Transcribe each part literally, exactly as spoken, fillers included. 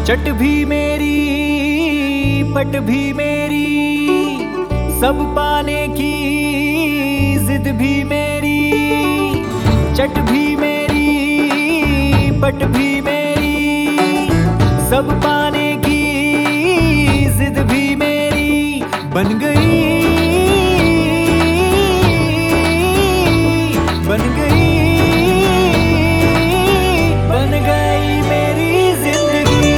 चट भी मेरी पट भी मेरी, सब पाने की जिद भी मेरी। चट भी मेरी पट भी मेरी, सब पाने की जिद भी मेरी। बन गई बन गई बन गई मेरी जिंदगी।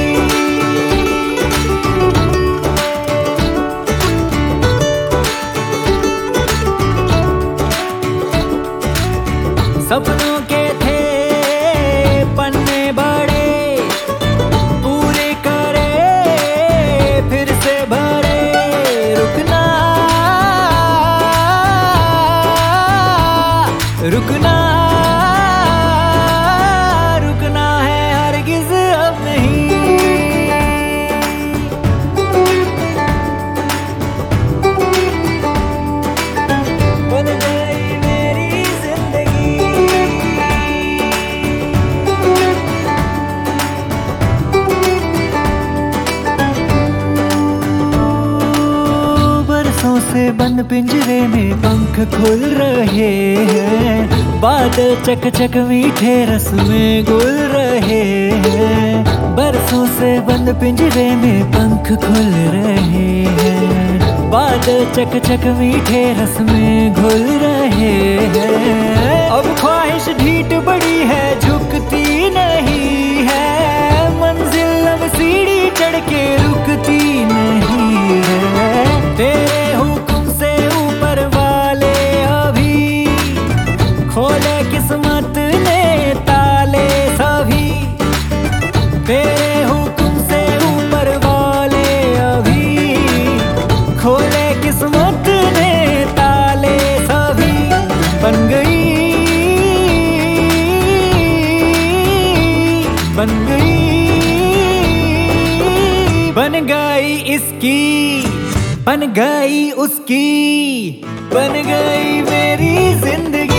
सपनों के थे पन्ने बड़े, पूरे करे फिर से भरे। रुकना रुकना रुकना है हरगिज़ अब नहीं। बन गई मेरी जिंदगी। बरसों से बंद पिंजरे में पंख खुल रहे हैं, बादल चक चक मीठे रस में घुल रहे हैं। बरसों से बंद पिंजरे में पंख खुल रहे हैं, बादल चक चक मीठे रस में घुल रहे हैं। अब ख्वाहिश ढीठ बड़ी है, झुकती नहीं है, मंजिल अब सीढ़ी चढ़ के रुकती नहीं है। तेरे हुक्म से ऊपर वाले अभी खोले किस्मत ने ताले सभी। तेरे हुक्म से ऊपर वाले अभी खोले किस्मत ने ताले सभी। बन गई बन गई बन गई इसकी, बन गई उसकी, बन गई मेरी जिंदगी।